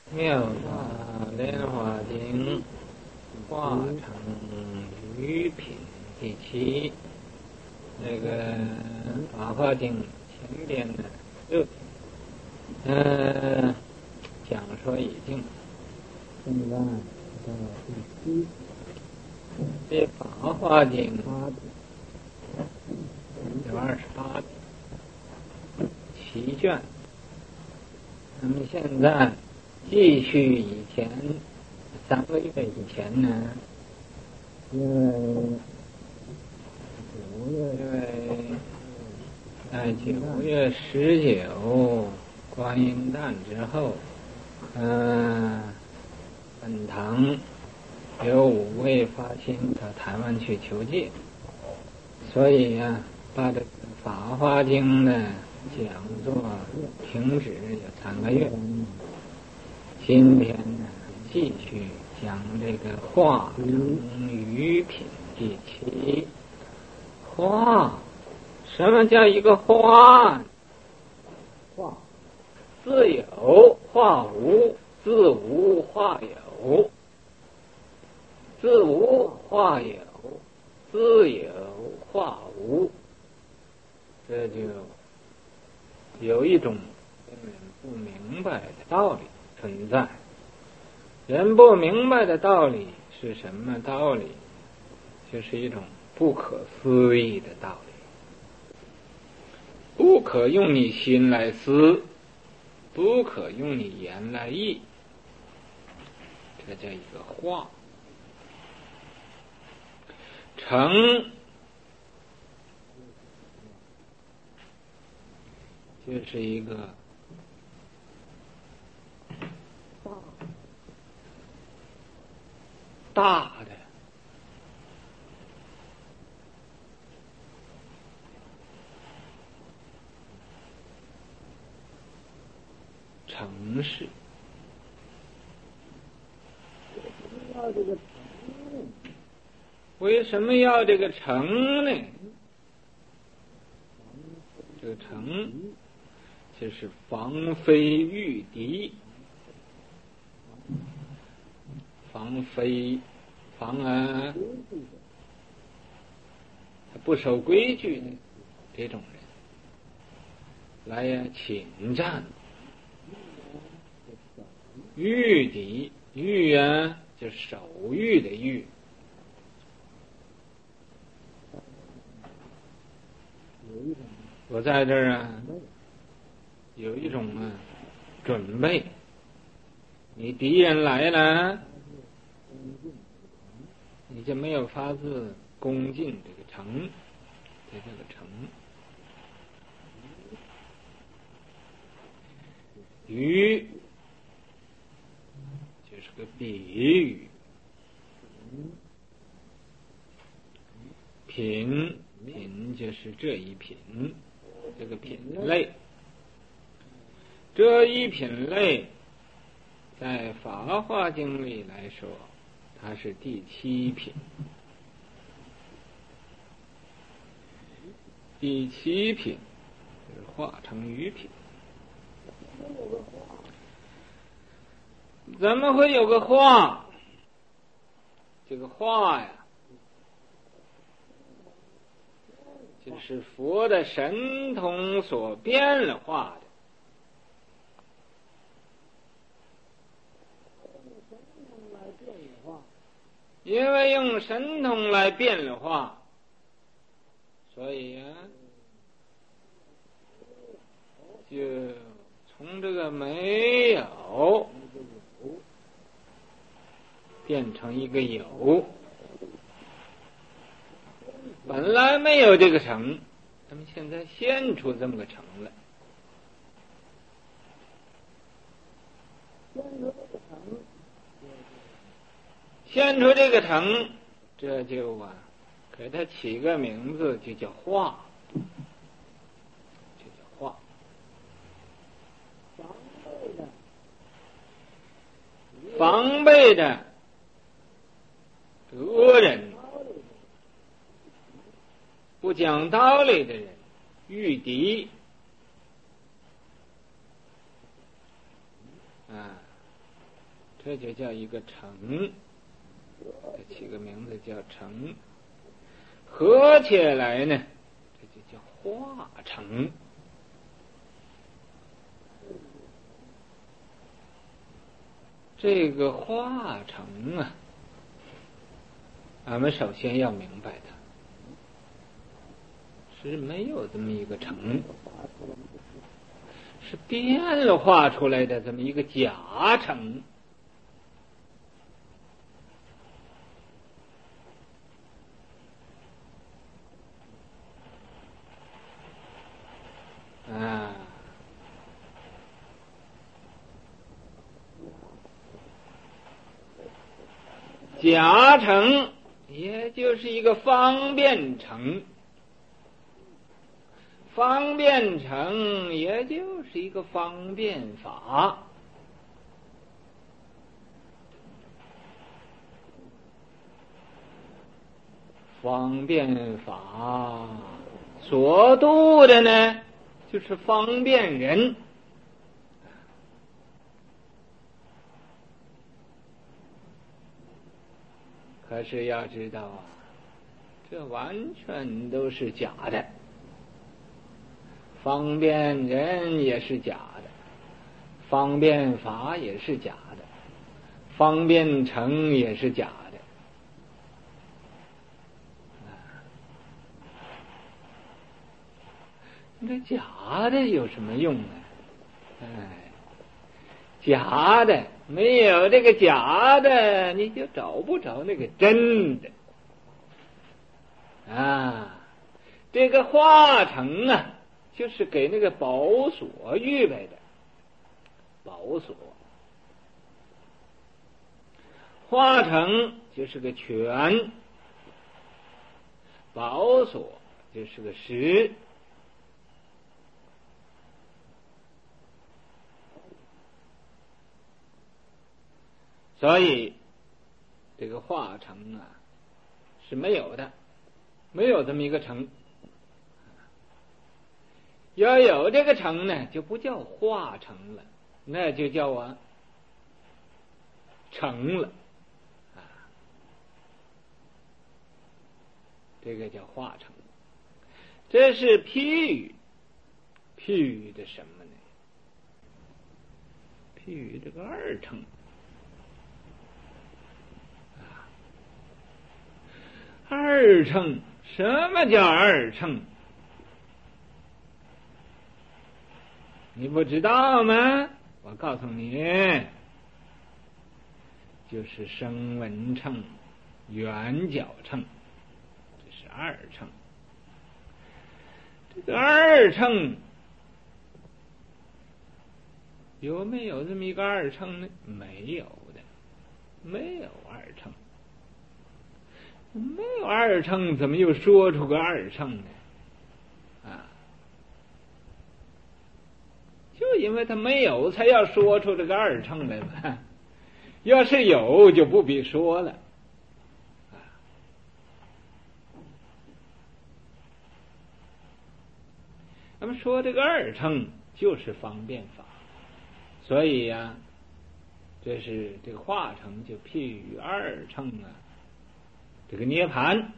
妙法莲华经化成余品第七，这个法华经前边的6品，讲说已经， 现在到第7， 这法华经 8 有287卷，那么现在继续以前3个月以前呢， 因为在9月19观音诞之后，本堂有5位发心到台湾去求戒，所以呀，把这个《法华经》呢讲座停止有3个月。今天呢，继续讲这个化成余品第7。化，什么叫一个化？ 化自有化无，自无化有，自无化有，自有化无，这就有一种人不明白的道理存在。人不明白的道理是什么道理？就是一种不可思议的道理，不可用你心来思，不可用你言来议，这叫一个化。成就是一个大的城市。为什么要这个城呢？这个城就是防非御敌，防非防不守规矩的这种人来侵占。御敌，御就守御的御。我在这儿有一种准备，你敌人来了，你就没有法子攻进这个城，这个城。喻就是个比喻，品就是这一品，这个品类，这一品类在《法华经》里来说，它是第7品。第7品就是化成余品。怎么会有个化？这个化呀，就是佛的神通所变化的。因为用神通来变化，所以就从这个没有变成一个有。本来没有这个城，他们现在现出这么个城来。现出这个城，这就给他起个名字，就叫化，就叫化。防备的恶人，不讲道理的人，御敌这就叫一个成，起个名字叫成。合起来呢，这就叫化成。这个化成啊，俺们首先要明白它是没有这么一个成，是变化出来的这么一个假成。假成也就是一个方便成，方便成也就是一个方便法。方便法所度的呢，就是方便人。可是要知道啊，这完全都是假的。方便人也是假的，方便法也是假的，方便成也是假的。这假的有什么用呢？假的没有这个假的，你就找不着那个真的啊。这个化成啊，就是给那个宝所预备的宝所。化成就是个权，宝所就是个实。所以这个化成啊是没有的，没有这么一个成。要有这个成呢，就不叫化成了，那就叫成了啊。这个叫化成。这是譬喻，譬喻的什么呢？譬喻这个二乘。二乘，什么叫二乘？你不知道吗？我告诉你，就是声闻乘、缘觉乘，这是二乘。这个二乘有没有这么一个二乘呢？没有的，没有二乘。没有二乘，怎么又说出个二乘呢？就因为他没有，才要说出这个二乘来嘛。要是有，就不必说了。那么说这个二乘就是方便法，所以呀，这是这个化成就譬喻二乘啊。这个涅盘，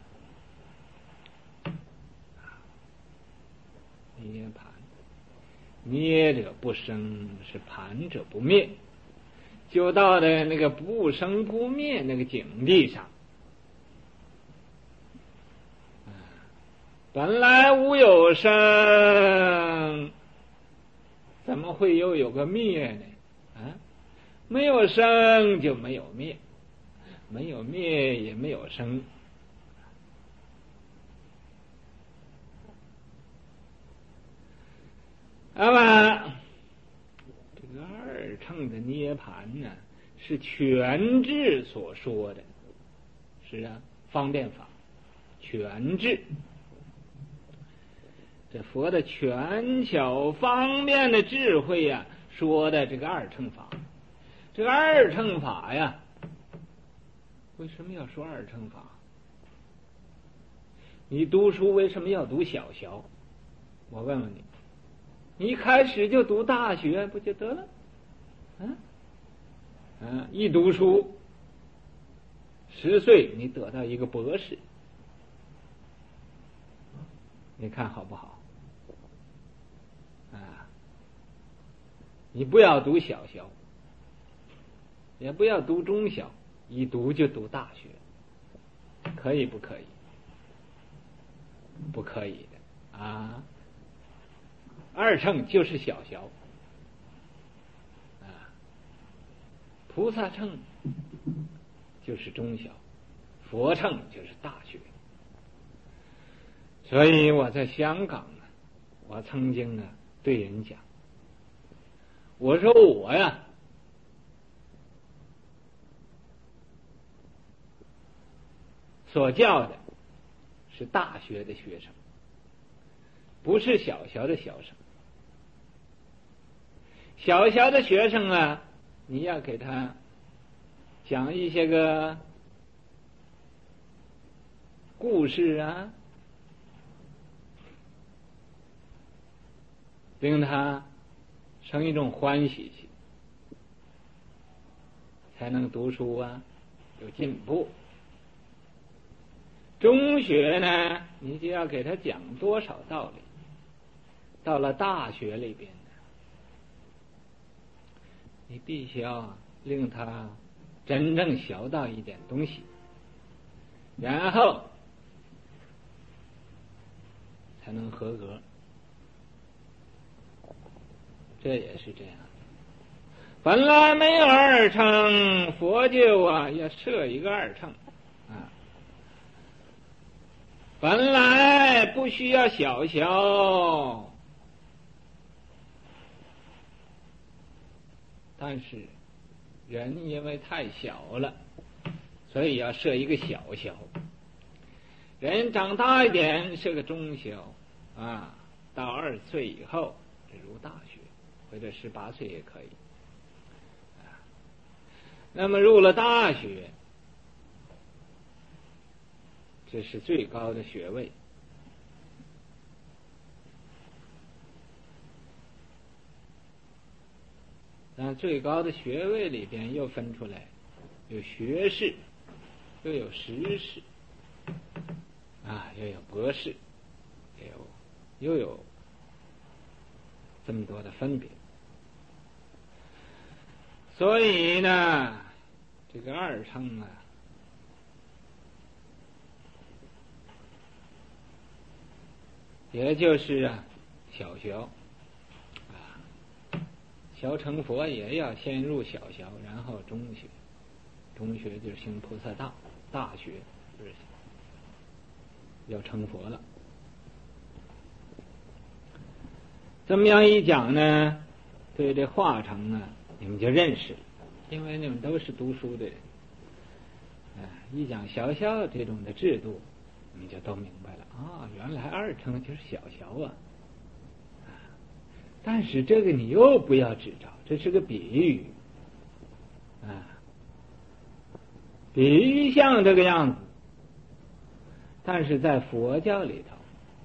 涅盘，涅者不生，是盘者不灭，就到了那个不生不灭那个境地上。本来无有生，怎么会又有个灭呢？没有生就没有灭，没有灭也没有生。那么这个二乘的涅盘呢，是全智所说的，是啊，方便法，全智。这佛的全巧方便的智慧呀，说的这个二乘法。这个二乘法呀，为什么要说二乘法？你读书为什么要读小学？我问问你，你一开始就读大学不就得了？ 一读书，10岁你得到一个博士，你看好不好？你不要读小学，也不要读中小，一读就读大学，可以不可以？不可以的啊！2乘就是小学，菩萨乘就是中小，佛乘就是大学。所以我在香港我曾经对人讲，我说我呀，所教的是大学的学生，不是小学的小生。小学的学生你要给他讲一些个故事令他生一种欢喜心，才能读书有进步。中学呢，你就要给他讲多少道理，到了大学里边你必须要令他真正学到一点东西，然后才能合格。这也是这样，本来没有2乘，佛就要设一个2乘本来不需要小学，但是人因为太小了，所以要设一个小学。人长大一点设个中学到20岁以后入大学，或者18岁也可以那么入了大学，这是最高的学位。但最高的学位里边又分出来，有学士，又有实士又有博士，又有这么多的分别。所以呢，这个2乘也就是小学小成佛也要先入小学，然后中学，中学就是行菩萨道，大学就是要成佛了。这么样一讲呢，对这化成你们就认识了，因为你们都是读书的人一讲小学这种的制度，你们就都明白了原来2乘就是小学但是这个你又不要执着，这是个比喻比喻像这个样子，但是在佛教里头，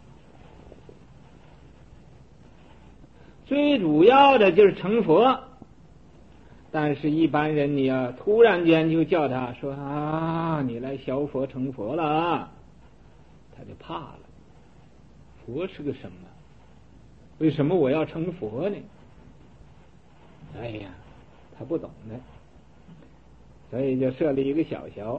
最主要的就是成佛。但是一般人你要突然间就叫他说你来学佛成佛了他就怕了。佛是个什么？为什么我要成佛呢？哎呀，他不懂的，所以就设立一个小学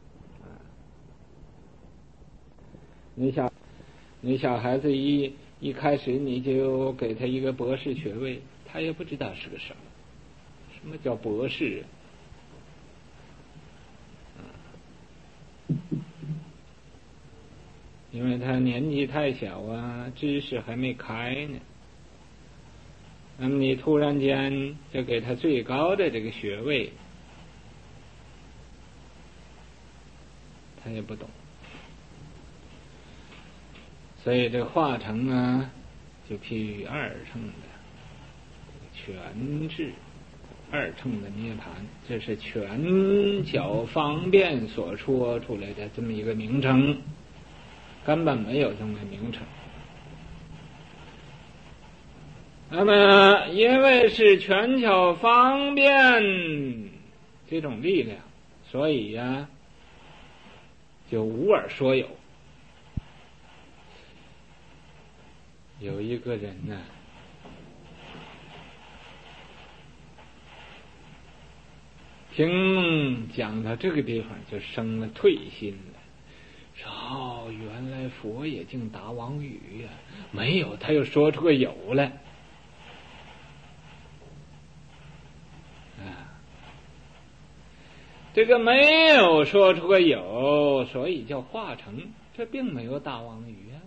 你小孩子一开始你就给他一个博士学位，他也不知道是个什么叫博士因为他年纪太小知识还没开呢。那么你突然间就给他最高的这个学位，他也不懂。所以这化成就譬喻2乘的全智2乘的涅盘，这是全教方便所说出来的这么一个名称，根本没有这么个名称。那么因为是全教方便， 这种力量，所以呀，就无耳说有。有一个人呢，听讲到这个地方就生了退心了，说哦，原来佛也竟达妄语呀，没有，他又说出个有来。这个没有说出个有，所以叫化成，这并没有大妄语啊，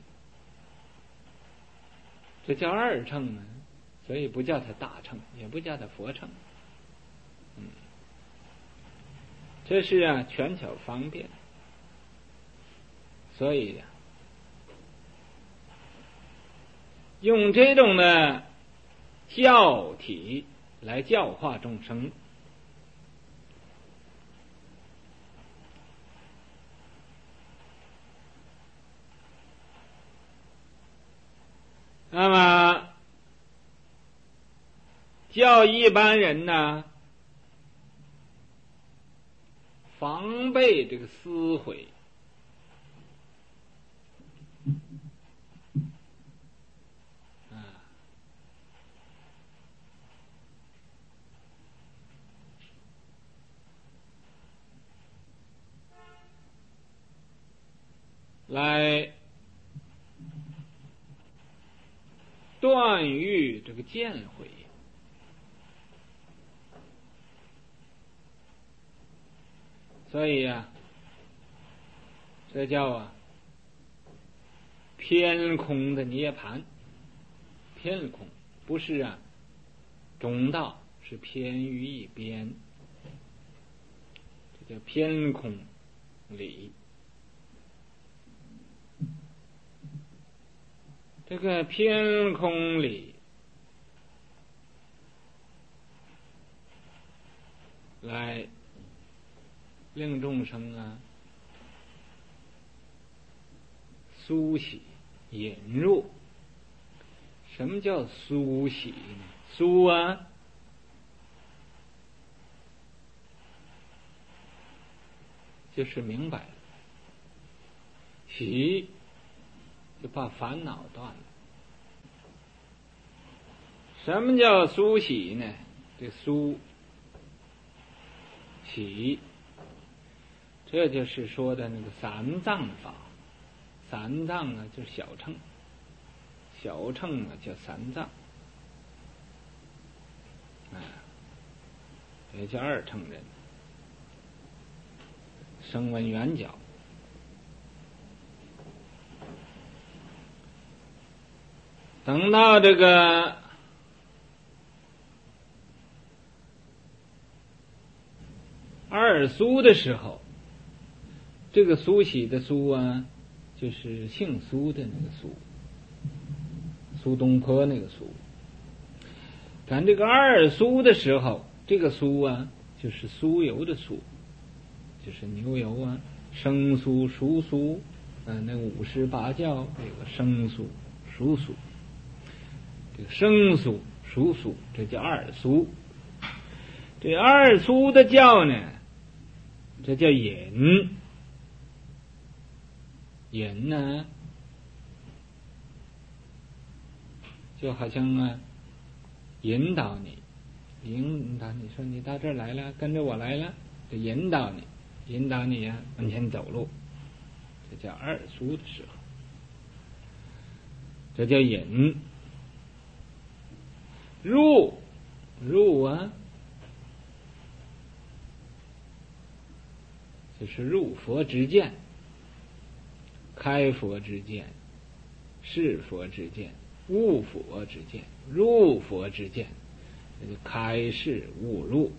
这叫二乘呢，所以不叫它大乘，也不叫它佛乘。这是啊权巧方便，所以呀，用这种的教体来教化众生。那么教一般人呢，防备这个思悔，来断欲这个见悔。所以呀，这叫偏空的涅盘。偏空不是中道，是偏于一边，这叫偏空理。这个偏空理来令众生苏喜引入。什么叫苏喜呢？苏就是明白了，喜就把烦恼断了。什么叫苏喜呢？这苏喜，这就是说的那个三藏法。三藏就是小乘，小乘叫三藏，也叫二乘人，声闻缘觉。等到这个二苏的时候，这个苏喜的苏就是姓苏的那个苏，苏东坡那个苏。赶这个二苏的时候，这个苏就是酥油的酥，就是牛油生酥、熟酥，那58教这个生酥、熟酥，这个生酥、熟酥，这叫二苏。这二苏的教呢，这叫引。引呢，就好像引导你，说你到这儿来了，跟着我来了，就引导你往前走路，这叫二苏的时候，这叫引。入就是入佛之见，开佛之见，是佛之见，悟佛之见，入佛之见，那就开示悟入。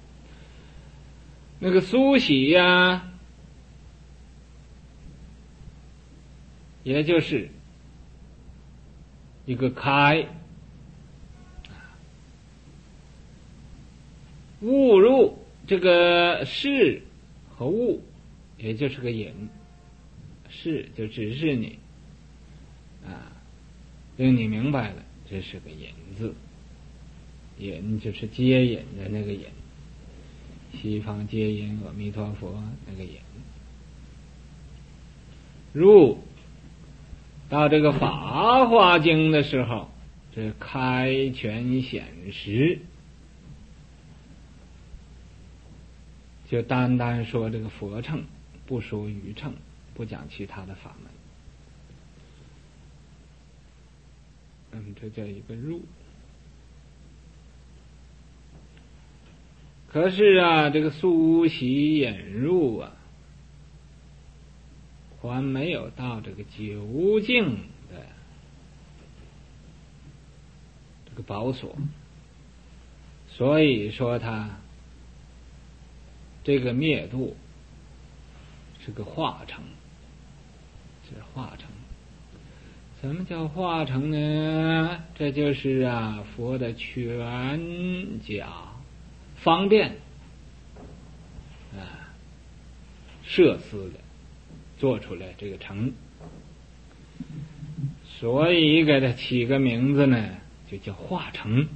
那个苏喜也就是一个开，悟入这个是和悟，也就是个引。是就指示你令你明白了，这是个引字。引就是接引的那个引， 西方接引阿弥陀佛那个引，入到这个法华经的时候，这开权显实，就单单说这个佛乘，不说余乘，不讲其他的法门。这叫一个入。可是啊，这个苏习引入啊，还没有到这个究竟的这个宝所，所以说他这个灭度是个化成，是化成。什么叫化成呢？这就是啊，佛的全假方便设施的做出来这个成，所以给它起个名字呢，就叫化成。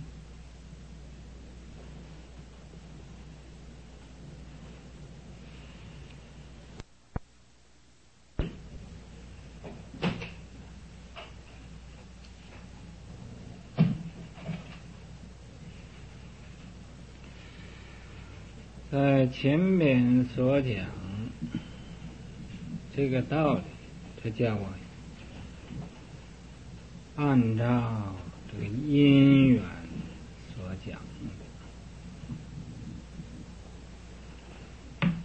在前面所讲这个道理，这叫我按照这个因缘所讲的。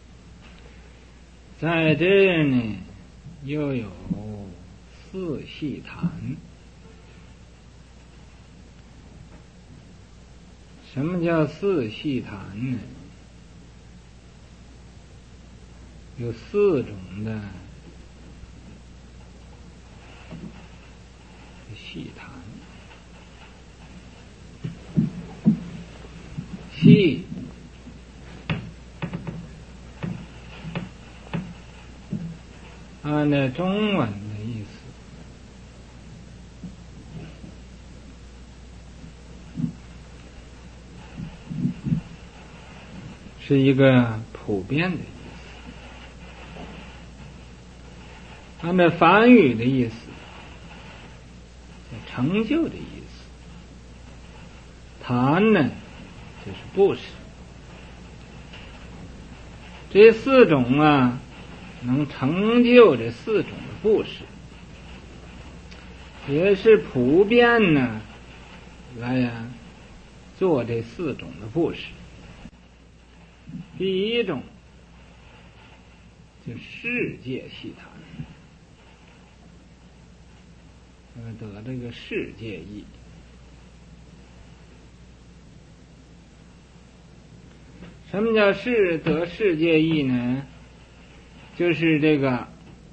在这儿呢，又有四细谈。什么叫四细谈呢？有四种的细谈，细按照中文的意思，是一个普遍的意思。按照梵语的意思，成就的意思。谈呢，就是布施。这四种啊，能成就这四种的布施，也是普遍呢来做这四种的布施。第一种就世界细谈。得这个世界义。什么叫得世界义呢？就是这个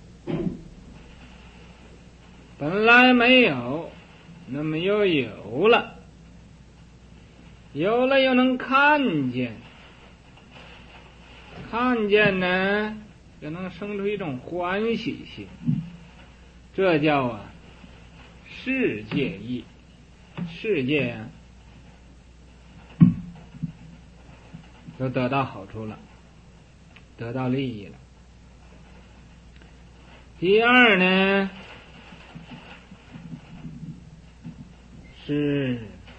本来没有，那么又有了，有了又能看见，看见呢又能生出一种欢喜心，这叫世界义。世界都得到好处了，得到利益了。第二呢，是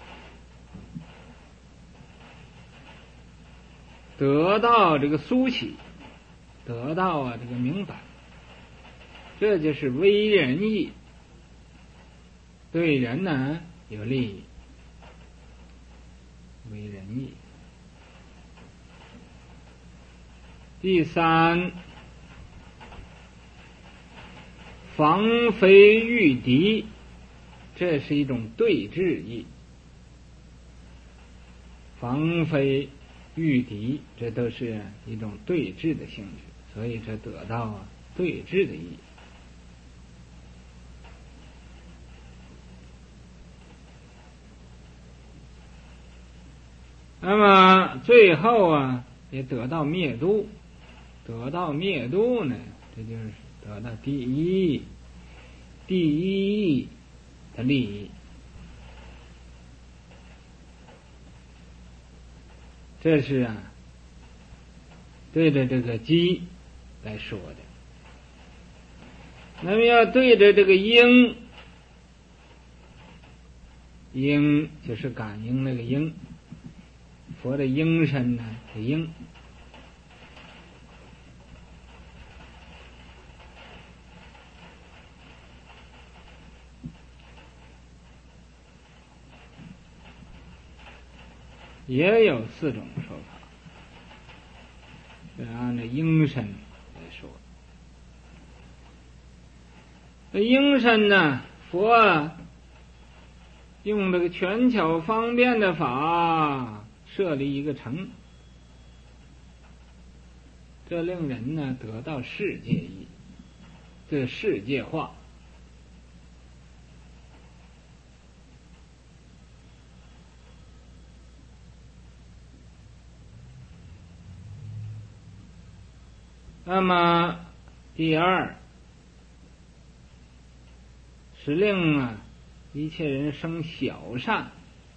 得到这个苏起，得到这个明白，这就是为人义，对人呢有利益，为人义。第三，防非御敌，这是一种对峙义。防非御敌，这都是一种对峙的性质，所以这得到对峙的意义。那么最后也得到灭度，得到灭度呢，这就是得到第一义的利益。这是对着这个鸡来说的。那么要对着这个鹰，鹰就是感应那个鹰，佛的鹰身呢是鹰。也有4种说法，是按照鹰身来说。这鹰身呢，佛用这个权巧方便的法设立一个城，这令人呢得到世界意，这世界化。那么第二是令一切人生小善，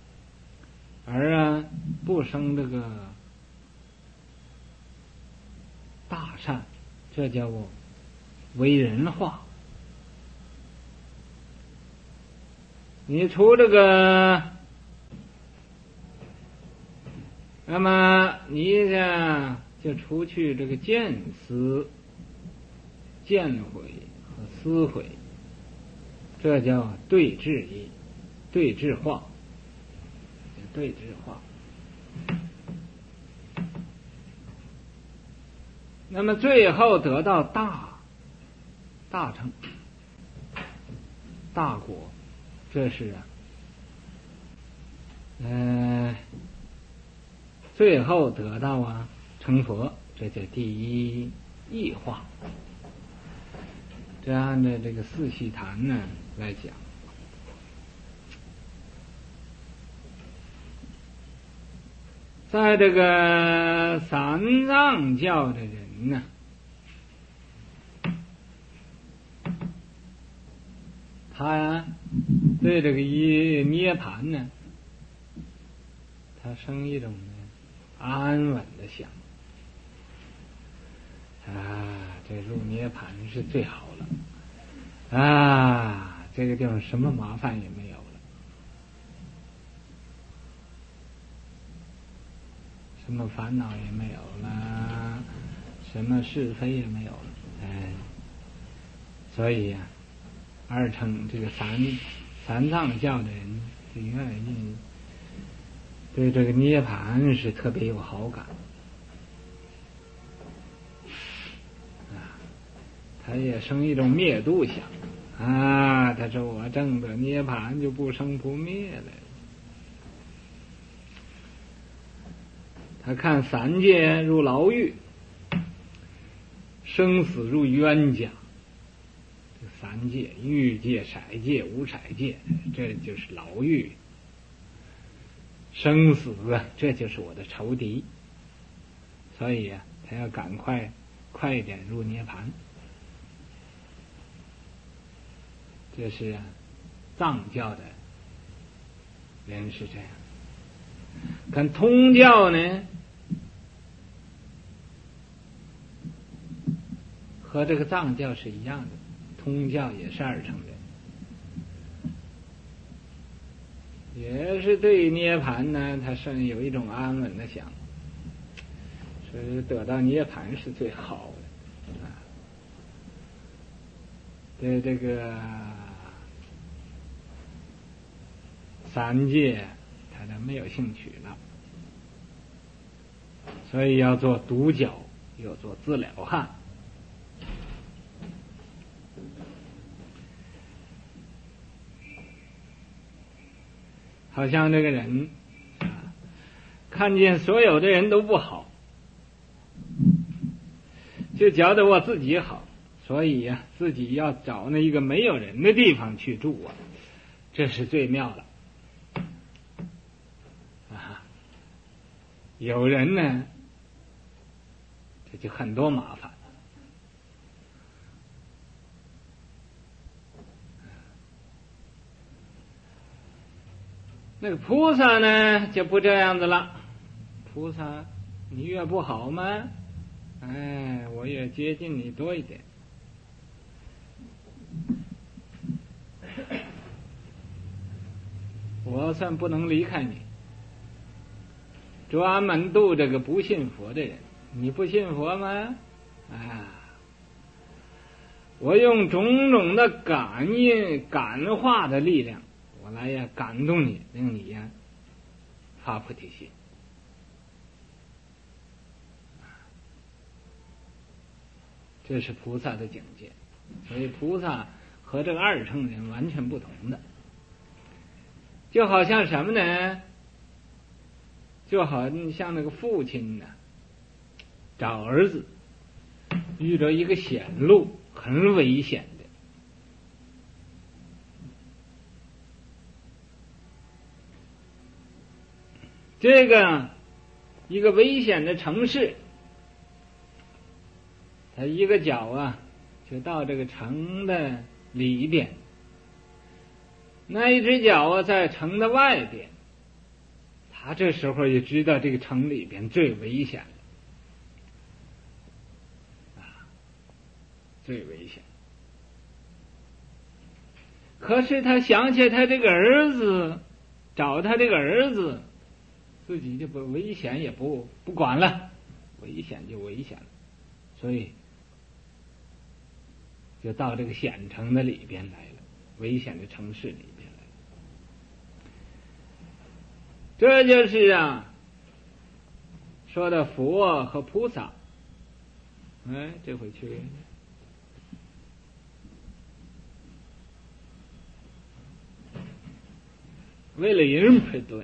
而不生这个大善，这叫为人化。你除这个，那么你呢就除去这个见思、见毁和思毁，这叫对治意，对治化，对治化。那么最后得到大成、大果，这是最后得到成佛，这叫第一义化。这按照这个四悉檀呢来讲，在这个三藏教的人呢，他对这个涅槃呢，他生一种安稳的想。这入涅槃是最好了这个地方什么麻烦也没有了，什么烦恼也没有了，什么是非也没有了，所以二乘这个三藏教的人就愿意对这个涅槃是特别有好感。他也生一种灭度想他说我证得涅槃就不生不灭了。他看三界入牢狱，生死入冤家，这三界欲界、色界、无色界，这就是牢狱。生死这就是我的仇敌，所以他要赶快一点入涅槃。这是藏教的人是这样，跟通教呢和这个藏教是一样的，通教也是二乘人，也是对涅槃呢，他是有一种安稳的想，是得到涅槃是最好的对这个三界他都没有兴趣了，所以要做独角，又做自了汉。好像这个人看见所有的人都不好，就觉得我自己好，所以自己要找那一个没有人的地方去住这是最妙了有人呢，这就很多麻烦。那个菩萨呢就不这样子了，菩萨你越不好吗？ 哎，我也接近你多一点。我算不能离开你，专门度这个不信佛的人。你不信佛吗？啊，我用种种的感应、感化的力量，我来呀感动你，令你呀发菩提心。这是菩萨的境界，所以菩萨和这个二乘人完全不同的。就好像什么呢？就好像那个父亲呢，找儿子遇到一个险路，很危险的。这个一个危险的城市，他一个脚啊，就到这个城的里边，那一只脚啊在城的外边。他这时候也知道这个城里边最危险了，最危险。可是他想起他这个儿子，找他这个儿子，自己就不危险也不管了，危险就危险了，所以就到这个险城的里边来了，危险的城市里边来了。这就是说的佛和菩萨。哎，这回去为了人配顿。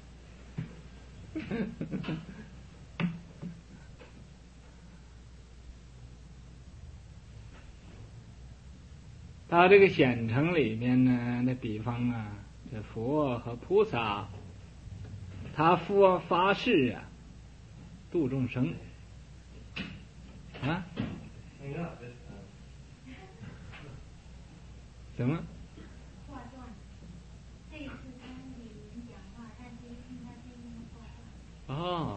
到这个显城里面呢，那比方这佛和菩萨，他发誓度众生啊？怎么？ 话断。这次他与人讲话，但是听他声音的话断。 哦。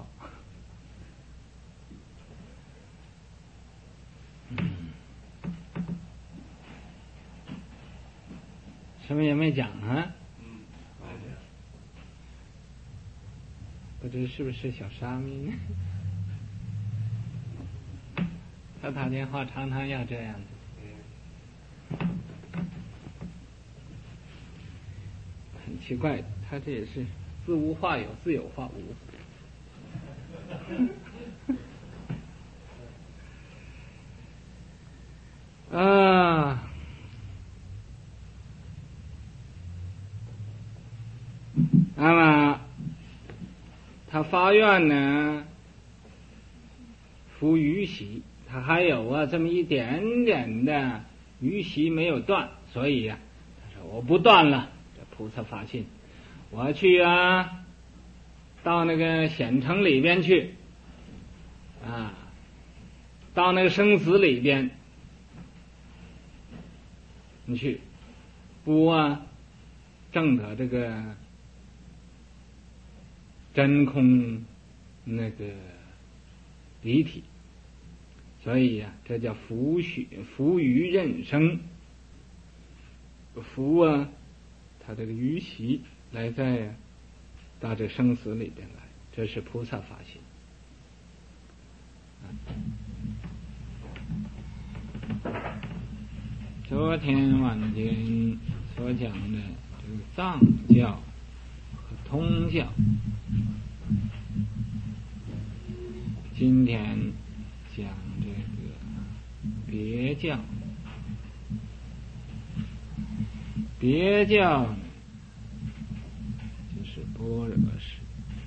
什么也没讲啊？不知是不是小沙弥呢？他打电话常常要这样的，很奇怪，他这也是自无话有，自有话无。那么他发愿呢，服余习，他还有这么一点点的余习没有断，所以他说我不断了，这菩萨发心，我去到那个显城里边去到那个生死里边你去不证得这个真空那个离体，所以这叫福于任生，福他这个余习来在到这生死里边来，这是菩萨发心。昨天晚间所讲的这个藏教和通教，今天讲这个别教。别教呢，就是般若识。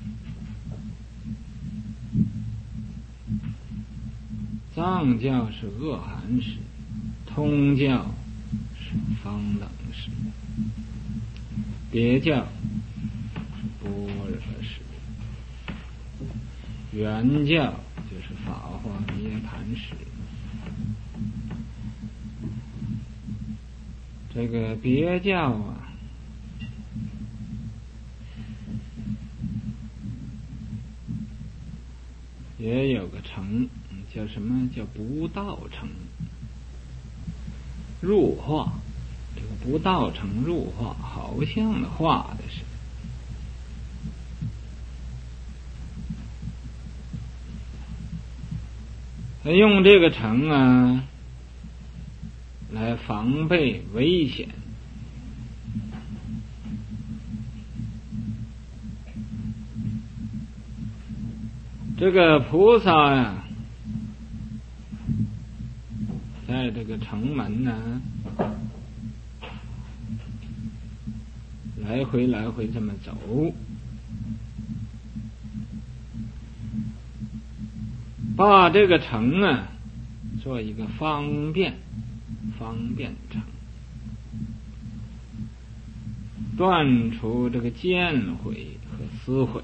藏教是阿含识，通教是方等识，别教是般若识，原教就是法华涅盘识。这个别教也有个成叫什么？叫不道成入化。这个不道成入化，好像画的是。用这个成啊来防备危险。这个菩萨呀，在这个城门呢，来回这么走，把这个城啊做一个方便城，断除这个见毁和思毁。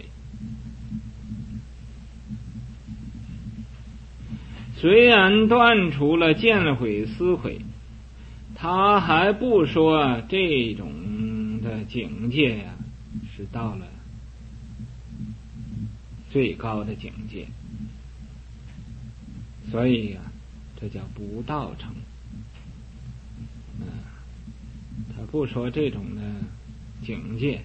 虽然断除了见毁思毁，他还不说这种的境界呀是到了最高的境界，所以呀这叫不道成。他不说这种的境界。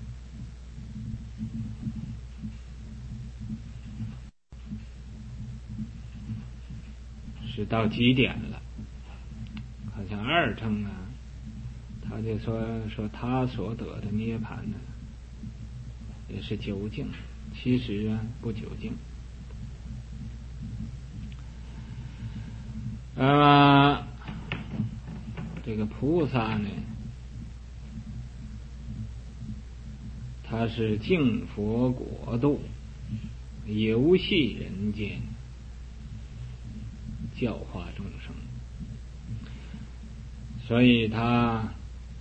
是到极点了，好像二乘啊，他就说他所得的涅槃呢，也是究竟，其实啊不究竟。这个菩萨呢，他是敬佛国度，游戏人间，教化众生，所以他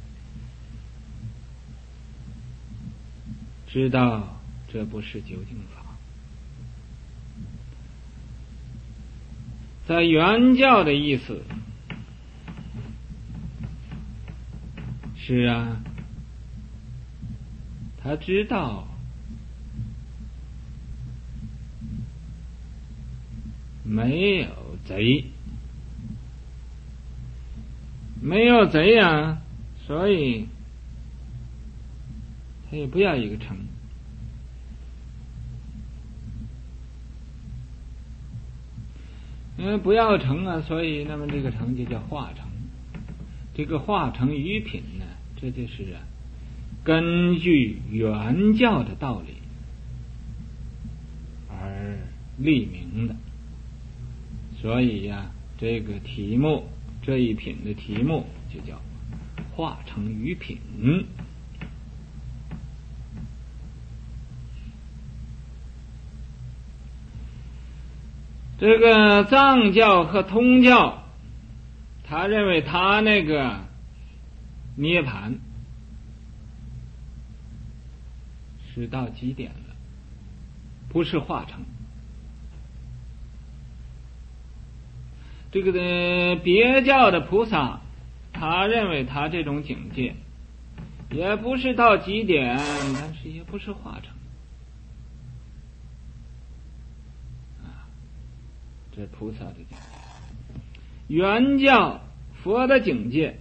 知道这不是究竟法。在原教的意思是啊，他知道没有贼，没有贼啊，所以他也不要一个城。因为不要城啊，所以那么这个城就叫化城。这个化城于品呢，这就是啊根据原教的道理而立名的。所以呀，这个题目，这一品的题目就叫化城于品。这个藏教和通教，他认为他那个涅槃是到极点了，不是化城。这个别教的菩萨，他认为他这种境界也不是到极点，但是也不是化城。这菩萨的境界，原教佛的境界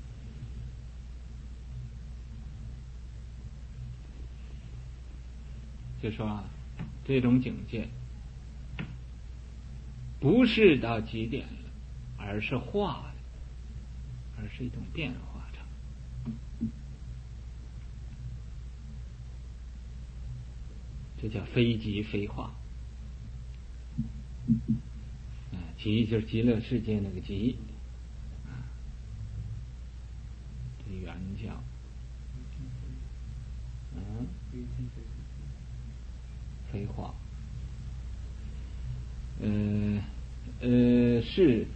就说啊，这种境界不是到极点了，而是化了，而是一种变化成，这叫非极非化。极就是极乐世界那个极，这原教，非化，是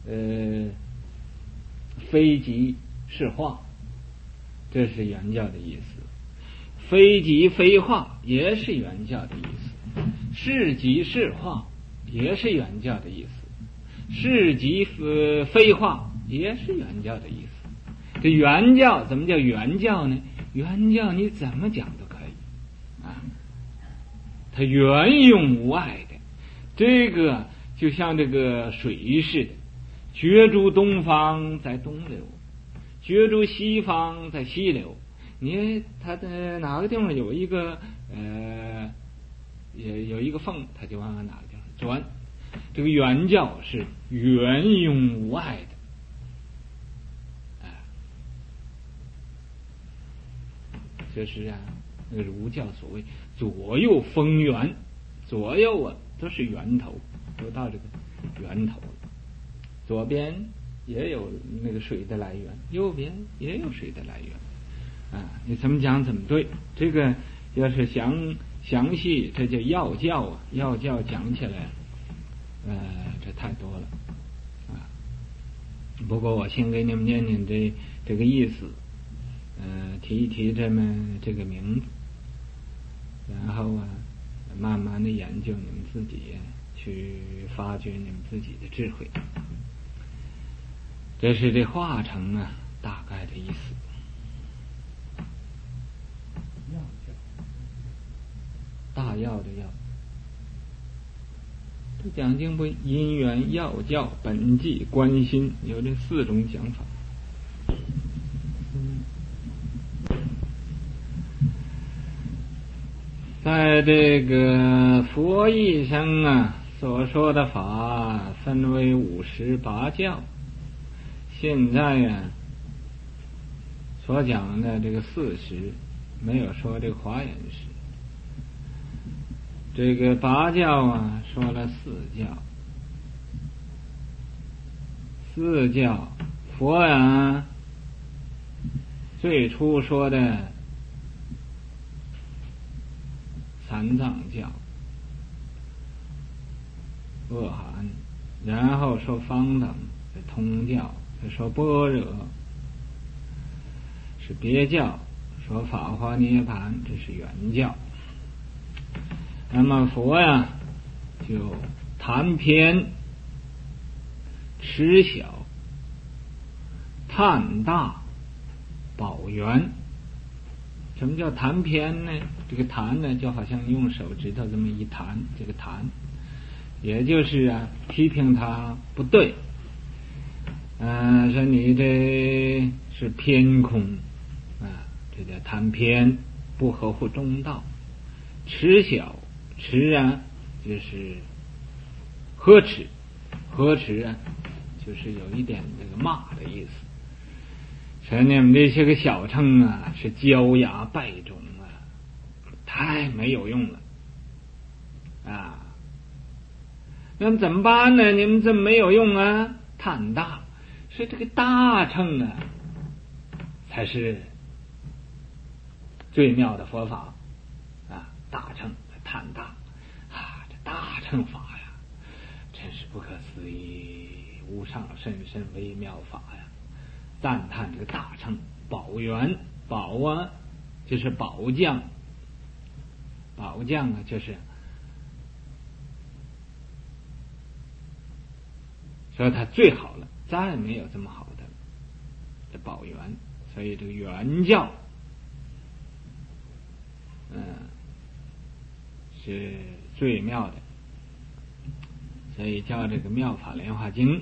非极是化，这是原教的意思。非极非化也是原教的意思，是极是化也是原教的意思，是极非化也是原教的意思。这原教怎么叫原教呢？原教你怎么讲都可以啊，它原用无碍的。这个就像这个水似的，决诸东方在东流，决诸西方在西流。它的哪个地方有一个有一个缝，它就往哪个地方钻。这个圆教是圆融无碍的，这是那个儒教所谓左右逢源，左右都是源头，都到这个源头了。左边也有那个水的来源，右边也有水的来源。你怎么讲怎么对。这个要是详细，这叫药教药教讲起来，这太多了不过我先给你们念念这个意思，提一提这个名字，然后慢慢的研究，你们自己去发掘你们自己的智慧。这是这化成大概的意思。大药的药，这讲经不因缘药教本纪观心，有这4种讲法。在这个佛义上所说的法分为58教，现在所讲的这个40，没有说这个华严时。这个8教说了4教，4教佛最初说的三藏教阿含，然后说方等是通教，说般若是别教，说法华涅盘这是原教。那么佛就谈偏持小探大宝圆。什么叫谈偏呢？这个谈呢，就好像用手指头这么一弹，这个弹也就是批评他不对，说你这是偏空这叫谈偏，不合乎中道。持小持就是呵斥，呵斥就是有一点这个骂的意思。说你们这些个小乘是焦牙败种太没有用了那么怎么办呢？你们这么没有用探大，是这个大乘才是最妙的佛法大乘探大这大乘法真是不可思议，无上甚深微妙法赞叹这个大乘宝圆，宝就是宝将，宝将就是说它最好了，再没有这么好的这宝圆。所以这个圆教是最妙的，所以叫这个妙法莲华经。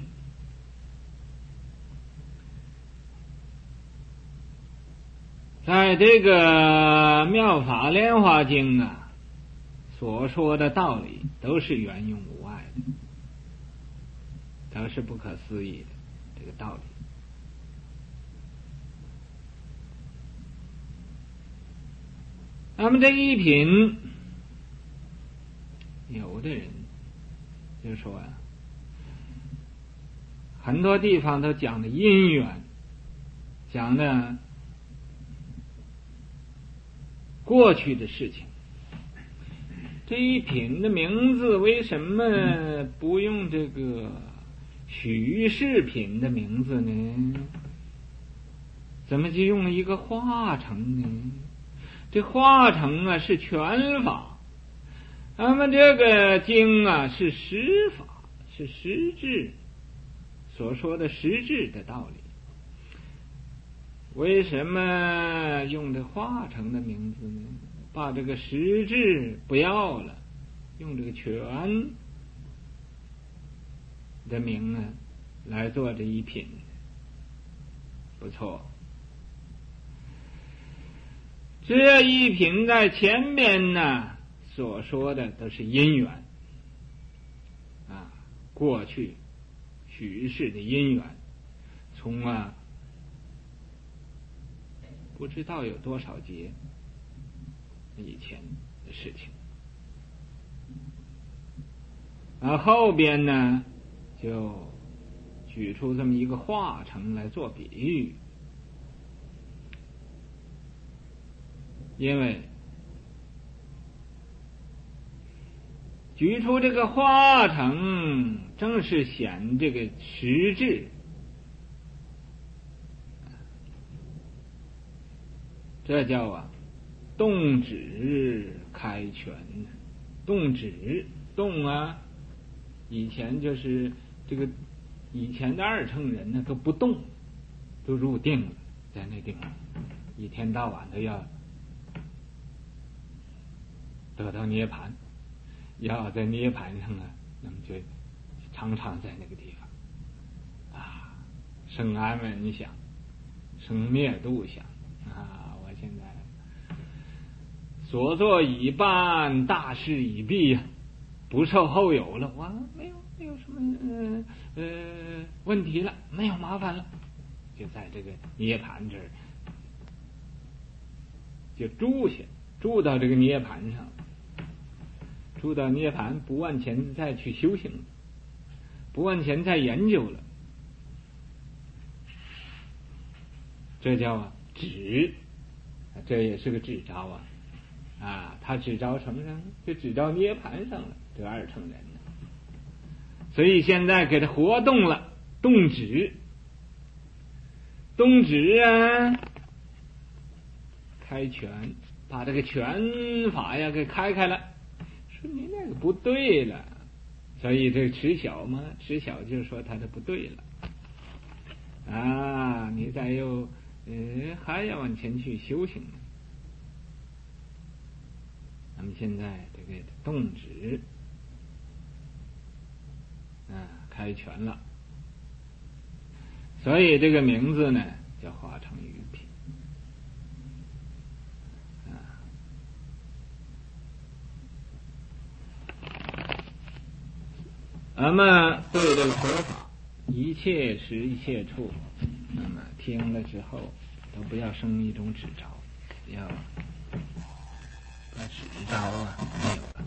在这个妙法莲华经所说的道理都是圆融无碍的，都是不可思议的这个道理。那么这一品，有的人就说很多地方都讲的因缘，讲的过去的事情。这一品的名字为什么不用这个许世品的名字呢？怎么就用了一个化成呢？这化成是全法，那么这个经是实法，是实质所说的实质的道理。为什么用这化成的名字呢？把这个实质不要了，用这个全的名啊来做这一品，不错。这一品在前面呢所说的都是因缘啊，过去许世的因缘，从不知道有多少劫以前的事情，而后边呢就举出这么一个化成来做比喻，因为举出这个化成正是显这个实质，这叫动止开权。动止动以前就是这个以前的二乘人呢都不动，都入定了，在那地方一天到晚都要得到涅槃，要在涅槃上那么就常常在那个地方生安稳想，生灭度想我现在所作已办，大事已毕不受后有了，没有什么问题了，没有麻烦了，就在这个涅槃这儿就住到这个涅槃上，住到涅槃，不往前再去修行，不往前再研究了，这叫止，这也是个止着他止着什么上？就止着涅槃上了，这二乘人呢。所以现在给他活动了，动止开权，把这个权法给开了，说你那个不对了，所以这个持小嘛，持小就是说他的不对了你再又还要往前去修行。那么现在这个动止开权了，所以这个名字呢叫化成于品那么对这个佛法一切时一切处，那么听了之后都不要生一种执着，要把执着没有了。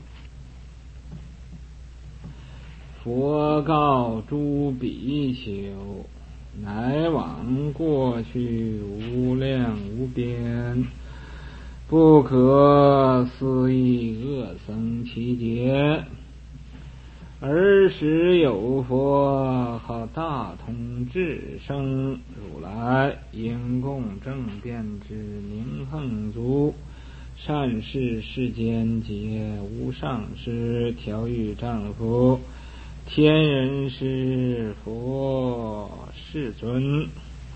佛告诸比丘，乃往过去无量无边，不可思议恶僧其劫。尔时有佛号大通智胜如来，因供正遍知明恒足，善事世间皆无上师，调御丈夫天人师佛世尊，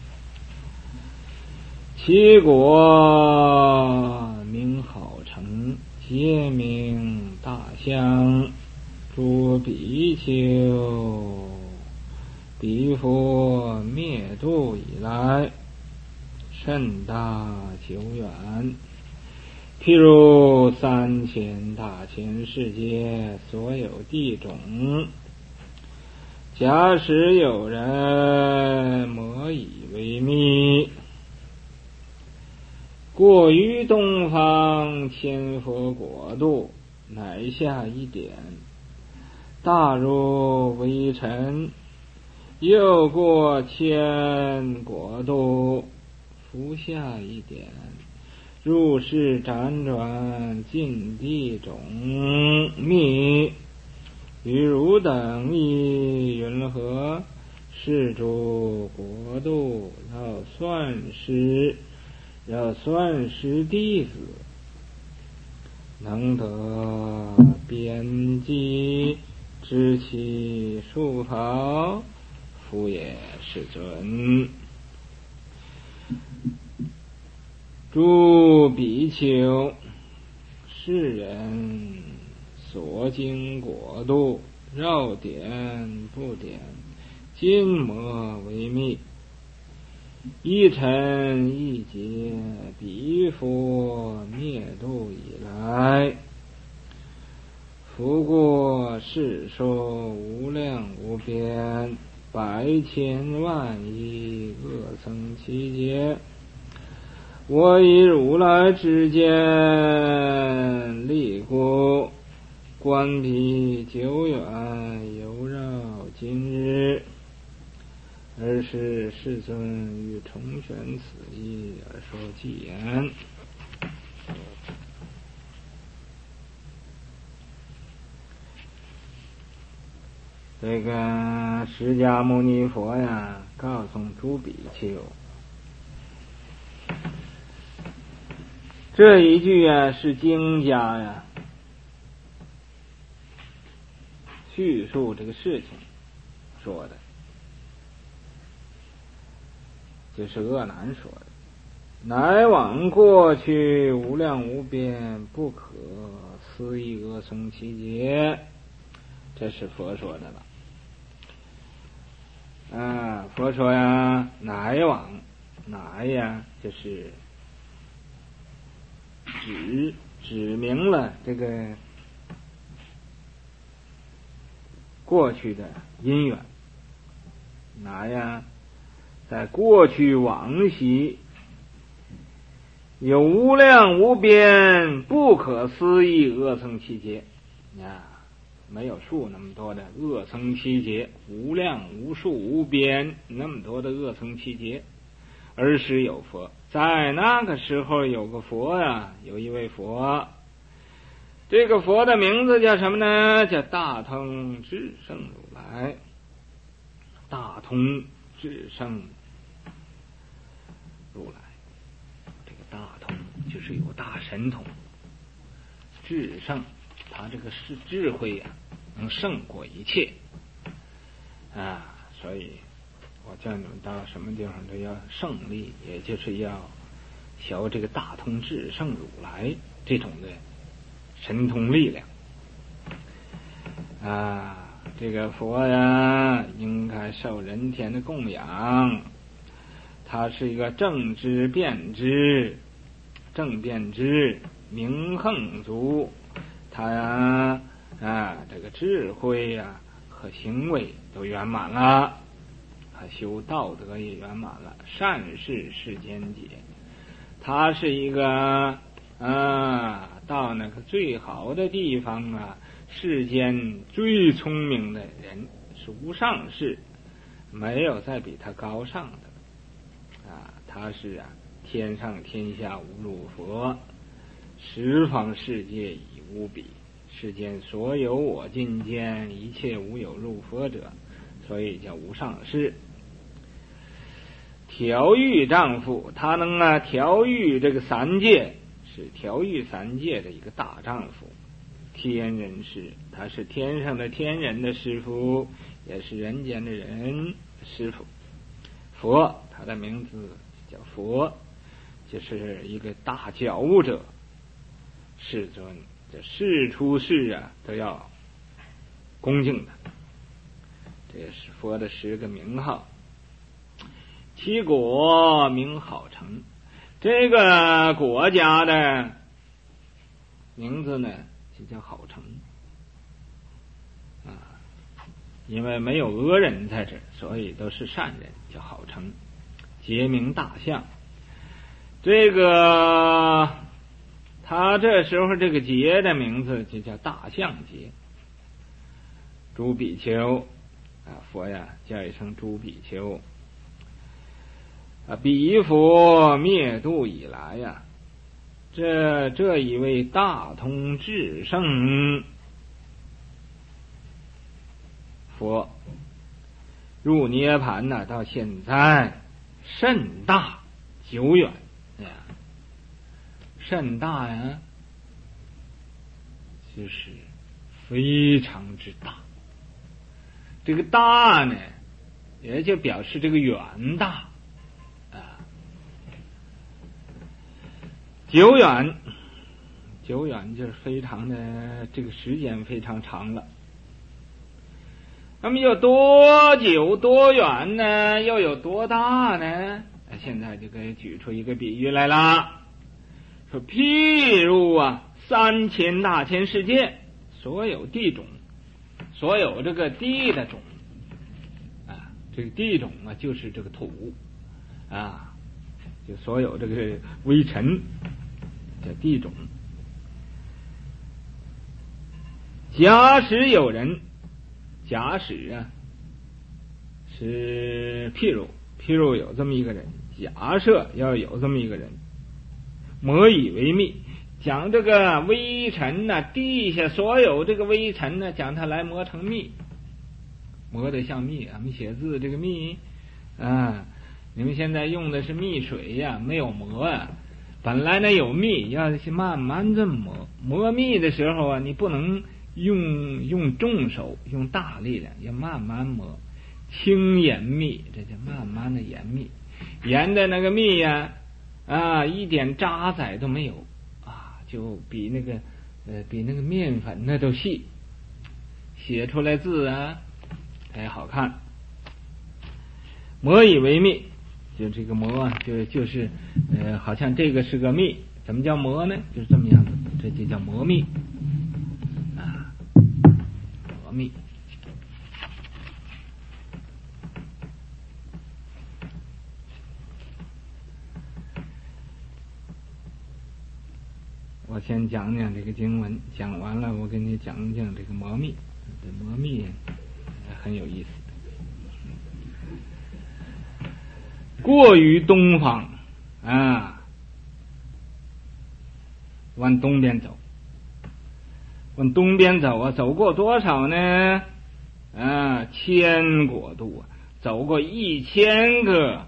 其果名好成，皆名大香。诸比丘，彼佛灭度以来，甚大久远。譬如3000大千世界所有地种，假使有人摩以为密，过于东方千佛国度，乃下一点，大如微尘，又过千国度，浮下一点，入世辗转尽地种密，于汝等亦云何？是诸国度要算师弟子，能得边际知其数袍，复也世尊。诸比丘，世人所经国度， 绕点不点，筋膜为密，一尘一劫，彼佛灭度以来，拂过世说无量无边，百千万亿恶僧祇劫，我以如来之见力故，观彼久远，犹绕今日。而是世尊欲重宣此意而说偈言：这个释迦牟尼佛呀，告诉诸比丘，这一句啊是经家呀叙述这个事情说的，就是阿难说的，乃往过去无量无边不可思议恶僧祇劫，这是佛说的了。佛说呀，乃往，乃呀就是指明了这个过去的因缘，乃呀在过去往昔有无量无边不可思议恶僧祇劫没有数那么多的恶僧祇劫，无量无数无边那么多的恶僧祇劫。儿时有佛，在那个时候有个佛呀，有一位佛，这个佛的名字叫什么呢？叫大通智胜如来。大通智胜如来，这个大通就是有大神通，智胜他这个是智慧呀，能胜过一切所以我叫你们到什么地方都要胜利，也就是要学这个大通智胜如来这种的神通力量这个佛呀应该受人天的供养，他是一个正知辩知明横足，他呀这个智慧呀和行为都圆满了，他修道德也圆满了，善事世间解，他是一个到那个最好的地方世间最聪明的人，是无上士，没有再比他高尚的他是天上天下无入佛，十方世界已无比，世间所有我尽间，一切无有入佛者，所以叫无上士。调御丈夫，他能调御这个三界，是调御三界的一个大丈夫。天人师，他是天上的天人的师傅，也是人间的人师傅。佛，他的名字叫佛，就是一个大觉悟者。世尊，这世出世都要恭敬的，这也是佛的10个名号。其果名好成，这个国家的名字呢就叫好成因为没有恶人在这，所以都是善人，叫好成。结名大象，这个他这时候这个节的名字就叫大象节。诸比丘佛呀叫一声诸比丘彼佛灭度以来这一位大通智胜佛入涅盘到现在甚大久远甚大就是非常之大。这个大呢也就表示这个远大久远就是非常的这个时间非常长了那么有多久多远呢？又有多大呢？现在就可以举出一个比喻来了，说譬如3000大千世界，所有地种，所有这个地的种这个地种就是这个土就所有这个微尘叫地种。假使有人，假使是譬如有这么一个人，假设要有这么一个人，磨以为蜜，将这个微尘地下所有这个微尘将它来磨成蜜，磨得像蜜。俺们写字这个蜜你们现在用的是蜜水没有磨本来呢有蜜，要去慢慢这么磨蜜的时候你不能用重手，用大力量，要慢慢磨，轻研蜜，这叫慢慢的研蜜，研的那个蜜一点渣滓都没有就比那个面粉那都细，写出来字才好看。磨以为蜜，就这个磨就是好像这个是个蜜，怎么叫磨呢？就是这么样子，这就叫磨蜜磨蜜。我先讲讲这个经文，讲完了我给你讲讲这个磨蜜。这磨蜜很有意思。过于东方往东边走，往东边走走过多少呢1000国度走过1000个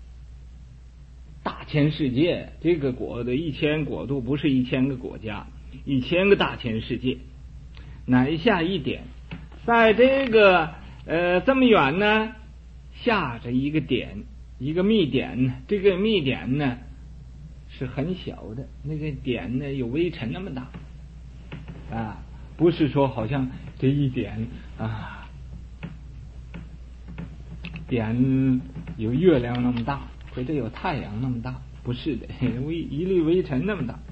大千世界。这个国的1000国度不是1000个国家，1000个大千世界。乃下一点，在这个这么远呢，下着一个点，一个蜜点。这个蜜点呢是很小的，那个点呢有微尘那么大不是说好像这一点点有月亮那么大，或者有太阳那么大，不是的，一粒微尘那么大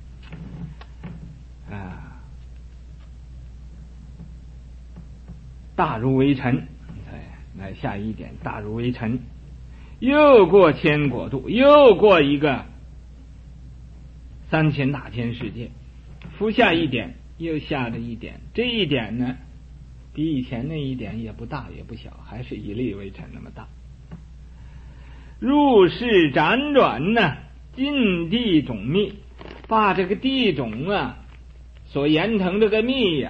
大如微尘。来下一点，大如微尘。又过1000国度，又过一个3000大千世界，伏下一点，又下着一点。这一点呢比以前那一点也不大也不小，还是一粒微尘那么大。入世辗转尽地种蜜，把这个地种所研成这个蜜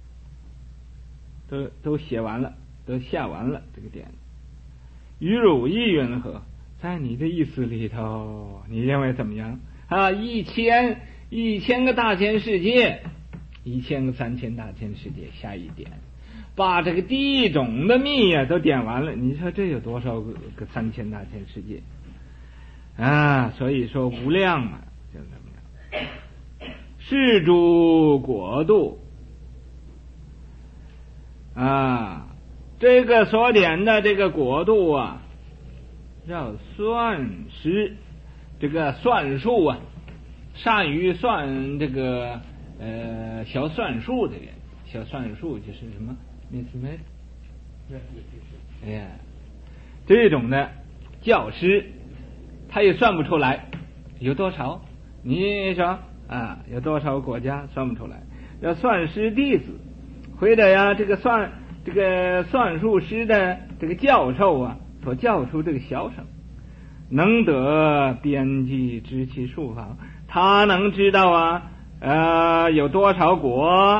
都写完了，都下完了。这个点与汝意云何？在你的意思里头，你认为怎么样？1000个大千世界，1000个3000大千世界，下一点，把这个地种的蜜都点完了。你说这有多少个3000大千世界所以说无量就怎么样？是诸国度这个所点的这个国度要算时，这个算术善于算这个小算术的人，小算术就是什么这种的教师他也算不出来有多少，你说有多少国家算不出来，要算师弟子，或者这个算术师的这个教授所教出这个小省，能得编辑知其数法，他能知道有多少国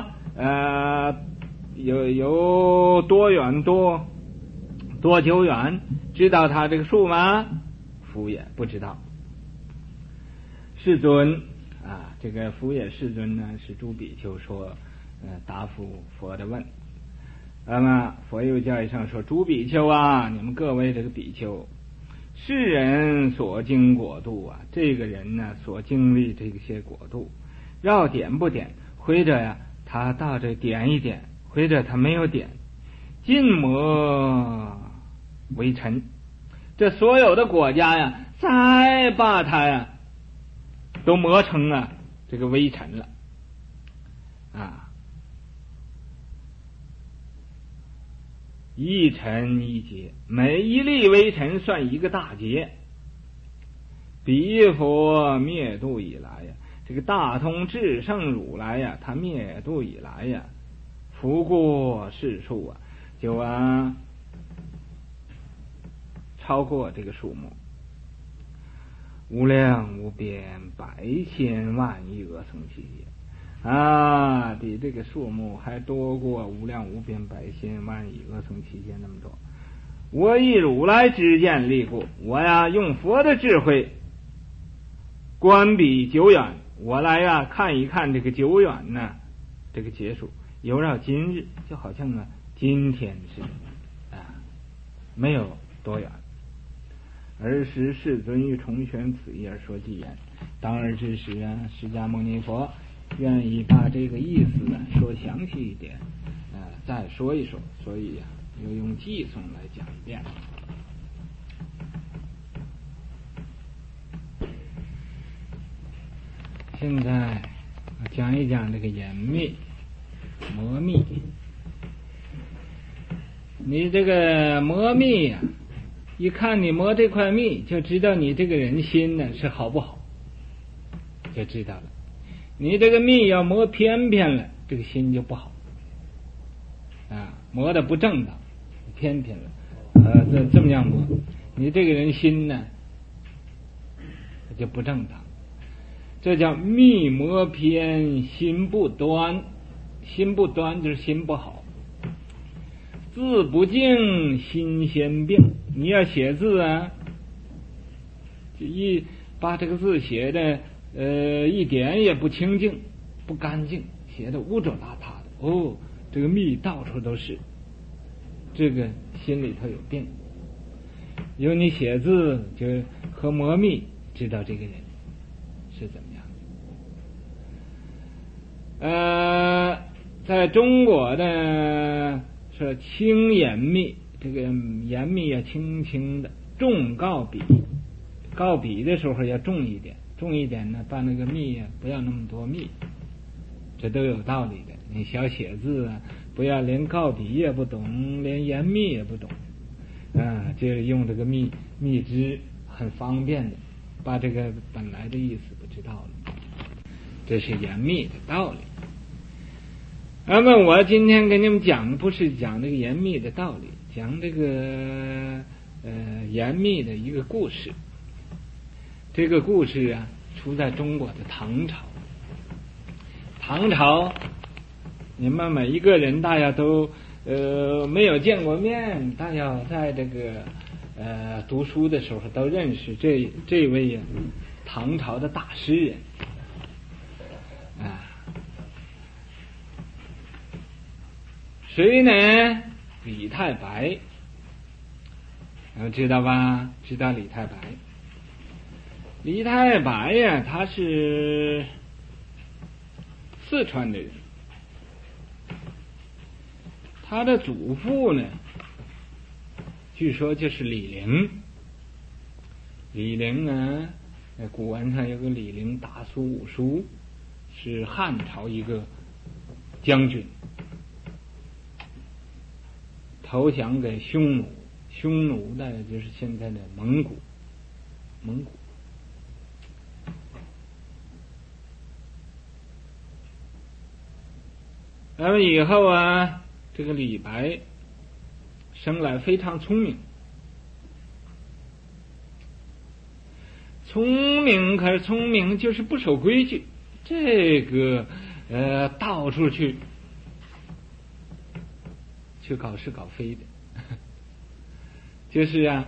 有多远多久远，知道他这个数吗？夫也不知道。世尊这个夫也世尊呢是诸比丘说答复佛的问。那么佛又教义上说，诸比丘你们各位这个比丘，世人所经国度这个人呢所经历这些国度，要点不点，或者他到这点一点，或者他没有点， 尽磨为尘。这所有的国家呀，再把它呀都磨成了这个微尘了啊！一尘一劫，每一粒微尘算一个大劫。彼佛灭度以来呀，这个大通至圣如来呀，他灭度以来呀，拂过世数啊，就超过这个数目，无量无边百千万亿阿僧祇劫啊，比这个数目还多过无量无边百千万亿阿僧祇劫那么多。我以如来之见力故，我呀用佛的智慧观彼久远，我来呀看一看这个久远呢，这个结束犹绕今日，就好像啊今天似的啊，没有多远。尔时世尊欲重宣此意而说偈言：当尔之时啊，释迦牟尼佛愿意把这个意思呢说详细一点，再说一说，所以呀又用偈颂来讲一遍。现在讲一讲这个眼密磨密。你这个磨密呀，一看你磨这块密，就知道你这个人心呢是好不好，就知道了。你这个密要磨偏偏了，这个心就不好啊，磨的不正当，偏偏了，这么样磨，你这个人心呢就不正当。这叫密磨偏，心不端。心不端就是心不好。字不净，心先病。你要写字啊，就把这个字写的一点也不清净不干净，写的污浊邋遢的，哦，这个密到处都是，这个心里头有病。有你写字就和磨密，知道这个人是怎么样的。在中国的说轻言密，这个言密要轻轻的，重告笔，告笔的时候要重一点，重一点呢，把那个密啊不要那么多密，这都有道理的。你小写字啊，不要连告笔也不懂，连言密也不懂啊，就用这个密枝很方便的，把这个本来的意思不知道了，这是言密的道理。那么我今天给你们讲，不是讲这个言密的道理，讲这个言密的一个故事。这个故事啊，出在中国的唐朝。唐朝，你们每一个人大家都没有见过面，大家在这个读书的时候都认识这位唐朝的大诗人啊。谁呢？李太白，知道吧？知道李太白。李太白呀，他是四川的人。他的祖父呢，据说就是李陵。李陵呢，古文上有个李陵大苏武书，是汉朝一个将军。投降给匈奴，匈奴的就是现在的蒙古。那么以后啊，这个李白生来非常聪明，可是聪明就是不守规矩，这个到处去搞是搞非的，就是啊，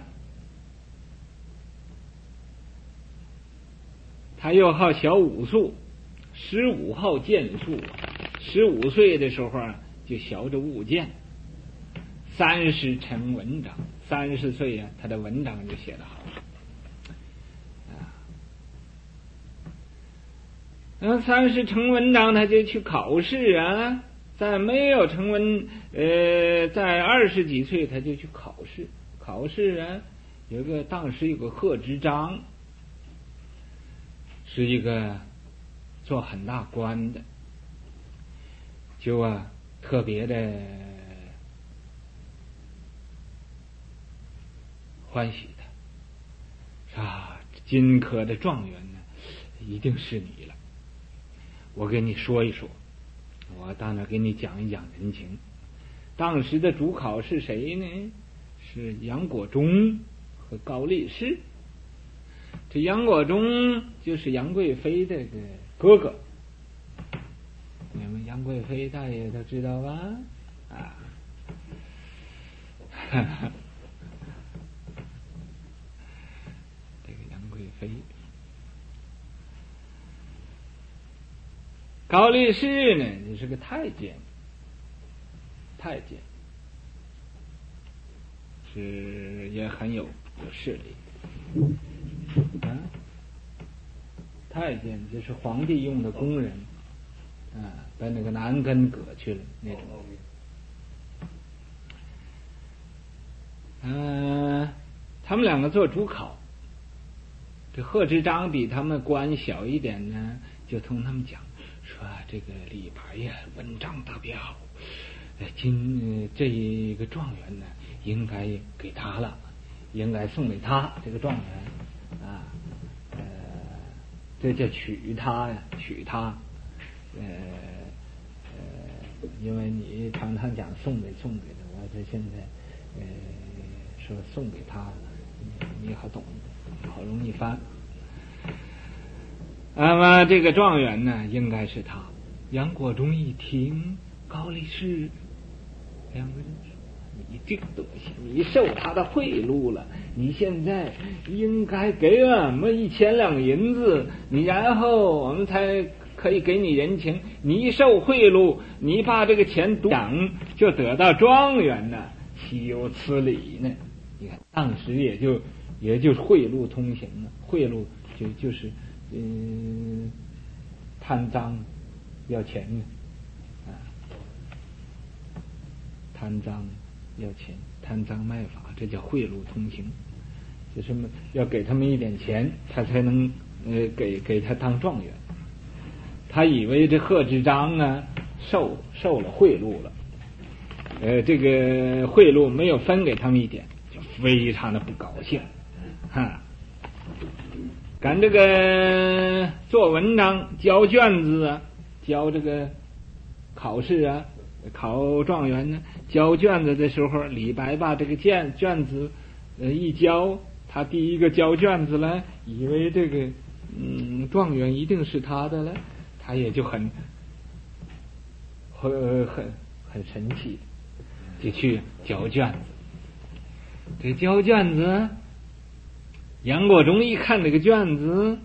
他又好小武术，15好剑术，15岁的时候啊就学着舞剑，30成文章，30岁啊他的文章就写得好啊。30成文章他就去考试啊， 在没有成文，在20几岁他就去考试。考试啊，当时有个贺知章，是一个做很大官的，就特别的欢喜他，今科的状元呢，一定是你了。我跟你说一说，我到那给你讲一讲人情。当时的主考是谁呢？是杨国忠和高力士。这杨国忠就是杨贵妃的哥哥，你们杨贵妃大爷都知道吧？这个杨贵妃，高力士呢，就是个太监，是也很有势力。太监就是皇帝用的工人，把那个南根革去了那种。他们两个做主考，这贺知章比他们官小一点呢，就同他们讲说这个李白呀，文章特别好，这一个状元呢，应该给他了，应该送给他这个状元这叫娶他，因为你常常讲送给的，我这现在说送给他，你好懂，好容易翻。那么这个状元呢，应该是他。杨国忠一听，高力士两个人说：“你这个东西，你受他的贿赂了，你现在应该给我们1000两银子，你然后我们才可以给你人情。你一受贿赂，你把这个钱赌奖，就得到状元呢，岂有此理呢？”你看，当时也就是贿赂通行了，贿赂就是贪赃要钱呢，贪赃要钱，贪赃卖法，这叫贿赂通行，就是要给他们一点钱，他才能给他当状元。他以为这贺知章呢受了贿赂了，这个贿赂没有分给他们一点，就非常的不高兴，赶这个做文章交卷子交这个考试考状元呢，交卷子的时候，李白把这个卷子一交，他第一个交卷子了，以为这个状元一定是他的了，他也就很神气，就去交卷子。这交卷子，杨国忠一看这个卷子，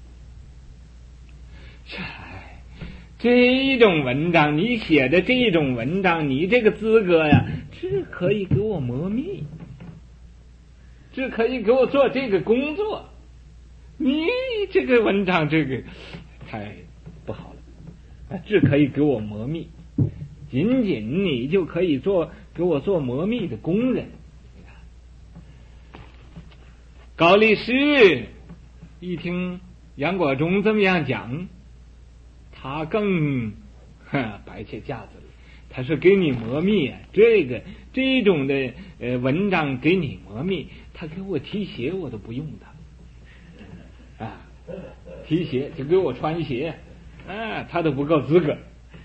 这种文章，你写的这种文章，你这个资格呀，只可以给我磨蜜，只可以给我做这个工作。你这个文章，这个太不好了，只可以给我磨蜜，仅仅你就可以给我做磨蜜的工人。高力士一听杨国忠这么样讲，他更摆起架子了。他说给你磨蜜这种的文章给你磨蜜，他给我提鞋我都不用他提鞋就给我穿鞋他都不够资格。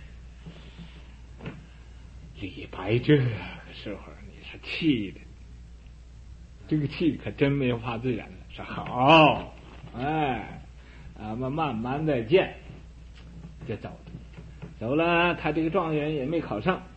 李白这个时候你是气的，这个气可真没有法自然了，说好慢慢的见，就走了，他这个状元也没考上。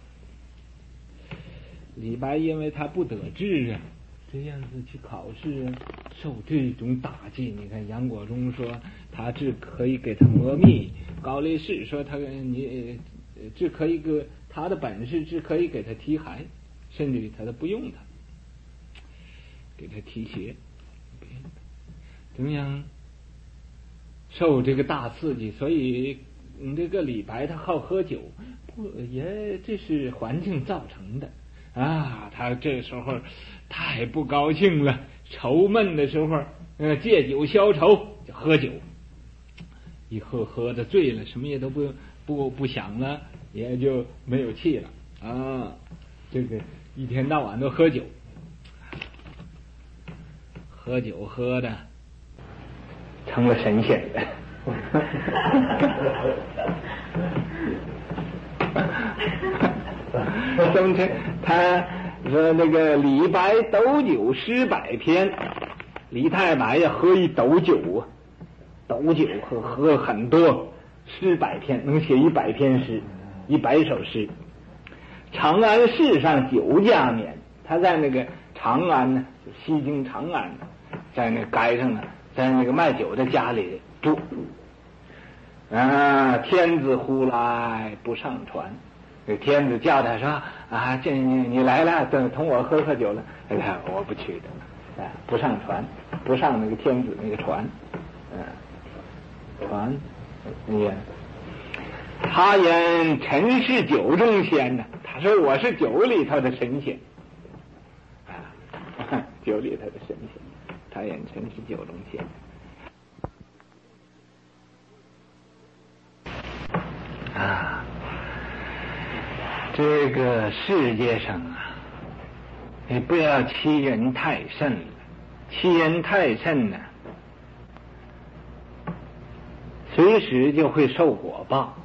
李白因为他不得志这样子去考试受这种打击。你看杨国忠说他只可以给他磨蜜，高力士说你只可以给他的本事，只可以给他提鞋，甚至于他都不用他，给他提鞋，怎么样？受这个大刺激，所以这个李白他好喝酒，这是环境造成的啊。他这时候太不高兴了，愁闷的时候，借酒消愁，就喝酒。一喝的醉了，什么也都不想了，也就没有气了啊。这个一天到晚都喝酒，喝酒喝的成了神仙了。怎么他说那个李白斗酒诗百篇，李太白呀喝一斗酒啊，斗酒喝很多，诗百篇，能写100篇诗，100首诗。长安市上酒家免，他在那个长安呢，西京长安呢，在那街上呢，在那个卖酒的家里住。天子呼来不上船，这天子叫他说啊，这你来了，同我喝酒了。我不去的，不上船，不上那个天子那个船，船，他言臣是酒中仙呢，他说我是酒里头的神仙，酒里头的神仙，他言臣是酒中仙。这个世界上啊，你不要欺人太甚了，欺人太甚呢，随时就会受果报，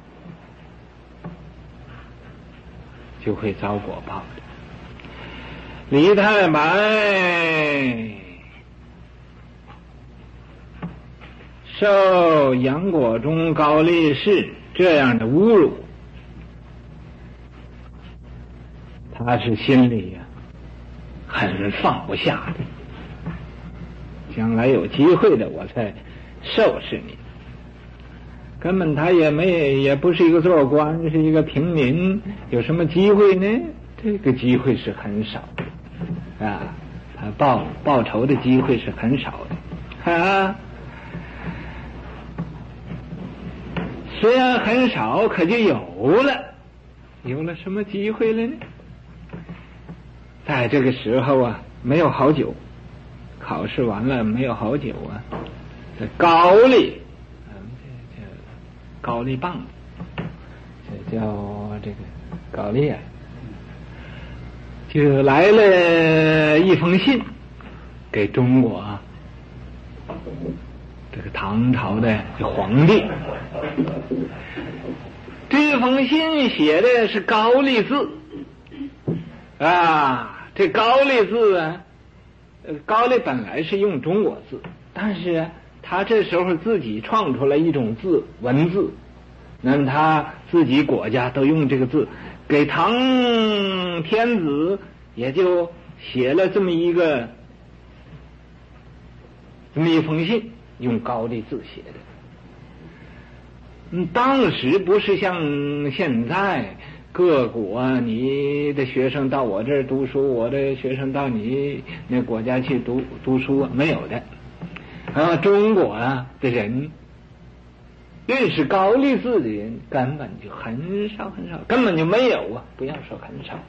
就会遭果报的。李太白受杨国忠、高力士这样的侮辱，他是心里呀很放不下的。将来有机会的，我再收拾你。根本他也不是一个做官，是一个平民，有什么机会呢？这个机会是很少的啊，他报仇的机会是很少的啊。虽然很少，可就有了什么机会了呢？在这个时候啊，没有好酒，考试完了没有好酒啊，这高丽，这高丽棒，这叫这个高丽啊，就来了一封信给中国啊这个唐朝的皇帝。这封信写的是高丽字啊，这高丽字啊，高丽本来是用中国字，但是他这时候自己创出来一种字，文字，那么他自己国家都用这个字，给唐天子也就写了这么一封信，用高丽字写的。当时不是像现在各国你的学生到我这儿读书，我的学生到你那国家去读书，没有的。中国的人认识高丽字的人根本就很少，根本就没有啊！不要说很少。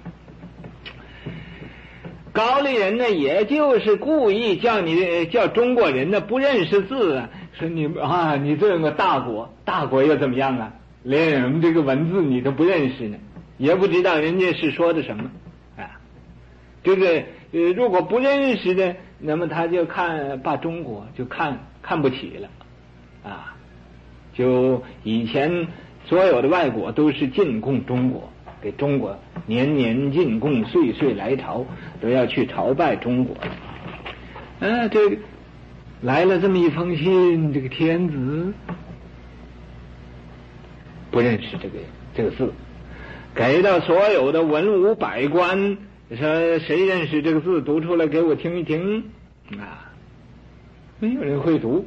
高丽人呢，也就是故意叫中国人呢不认识字啊，说你这个大国又怎么样啊？连我们这个文字你都不认识呢，也不知道人家是说的什么啊。这个如果不认识的，那么他就把中国就看不起了啊。就以前所有的外国都是进贡中国，给中国年年进贡，岁岁来朝，都要去朝拜中国。这个来了这么一封信，这个天子不认识这个字，给到所有的文武百官，说谁认识这个字，读出来给我听一听啊！没有人会读，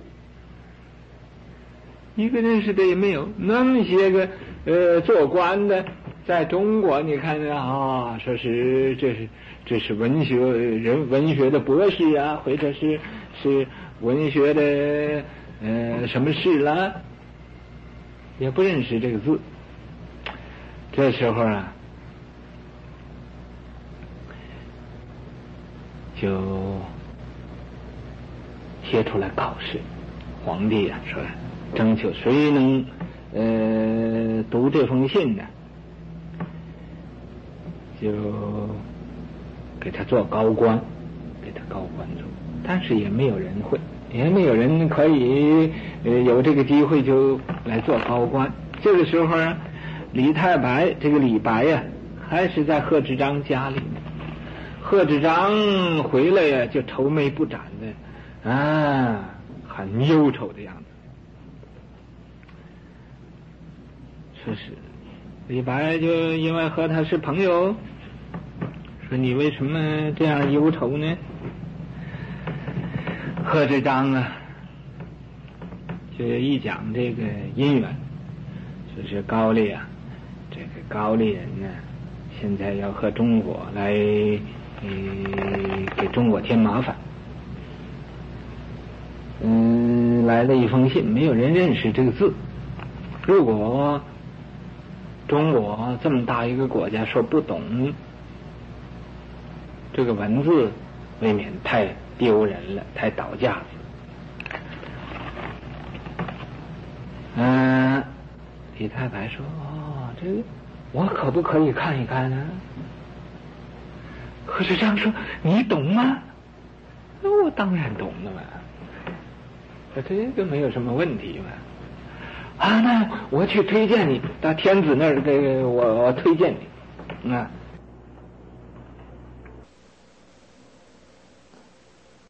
一个认识的也没有。那么些个做官的在中国，你看啊，说是这是文学的博士啊，或者是文学的什么事了也不认识这个字。这时候啊，就贴出来告示，皇帝啊说征求谁能读这封信呢，就给他做高官，给他高官做，但是也没有人会，也没有人可以有这个机会就来做高官。这个时候啊，李太白这个李白呀，还是在贺知章家里呢。贺知章回来呀，就愁眉不展的啊，很忧愁的样子。说是李白就因为和他是朋友，说你为什么这样忧愁呢？贺知章啊，就一讲这个因缘，说是高丽啊，这个高丽人呢，现在要和中国来给中国添麻烦。来了一封信，没有人认识这个字。如果中国这么大一个国家说不懂这个文字，未免太丢人了，太倒架子。李太白说：“这个我可不可以看一看呢？”贺知章说：“你懂吗？”我当然懂了嘛，这个没有什么问题嘛。那我去推荐你到天子那儿，这个我推荐你啊。